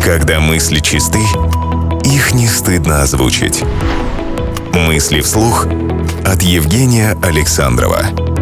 Когда мысли чисты, их не стыдно озвучить. Мысли вслух от Евгения Александрова.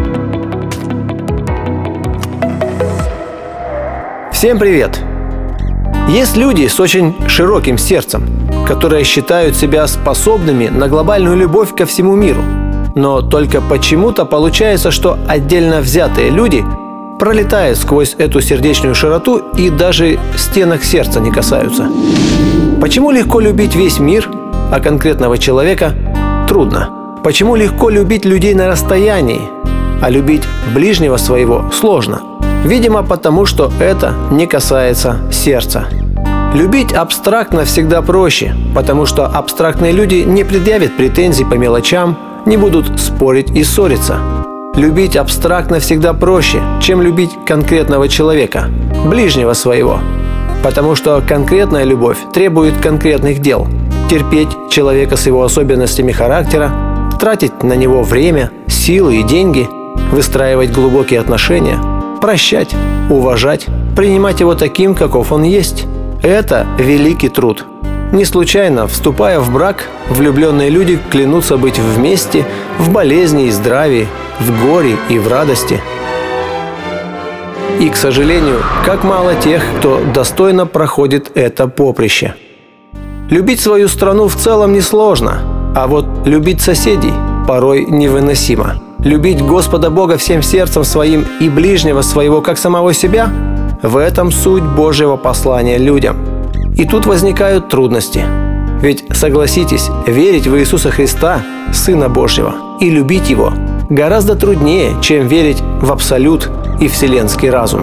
Всем привет! Есть люди с очень широким сердцем, которые считают себя способными на глобальную любовь ко всему миру. Но только почему-то получается, что отдельно взятые люди пролетают сквозь эту сердечную широту и даже стенок сердца не касаются. Почему легко любить весь мир, а конкретного человека трудно? Почему легко любить людей на расстоянии, а любить ближнего своего сложно? Видимо, потому что это не касается сердца. Любить абстрактно всегда проще, потому что абстрактные люди не предъявят претензий по мелочам, не будут спорить и ссориться. Любить абстрактно всегда проще, чем любить конкретного человека, ближнего своего. Потому что конкретная любовь требует конкретных дел. Терпеть человека с его особенностями характера, тратить на него время, силы и деньги, выстраивать глубокие отношения, прощать, уважать, принимать его таким, каков он есть. Это великий труд. Не случайно, вступая в брак, влюбленные люди клянутся быть вместе в болезни и здравии, в горе и в радости. И, к сожалению, как мало тех, кто достойно проходит это поприще. Любить свою страну в целом несложно, а вот любить соседей порой невыносимо. Любить Господа Бога всем сердцем своим и ближнего своего, как самого себя – в этом суть Божьего послания людям. И тут возникают трудности. Ведь, согласитесь, верить в Иисуса Христа, Сына Божьего, и любить Его гораздо труднее, чем верить в абсолют и вселенский разум.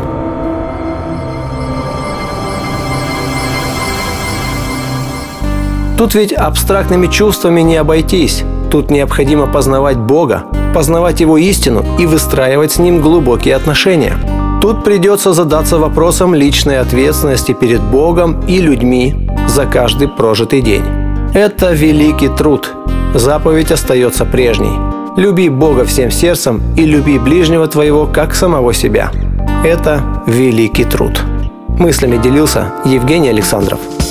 Тут ведь абстрактными чувствами не обойтись. Тут необходимо познавать Бога, познавать Его истину и выстраивать с Ним глубокие отношения. Тут придется задаться вопросом личной ответственности перед Богом и людьми за каждый прожитый день. Это великий труд. Заповедь остается прежней. Люби Бога всем сердцем и люби ближнего твоего, как самого себя. Это великий труд. Мыслями делился Евгений Александров.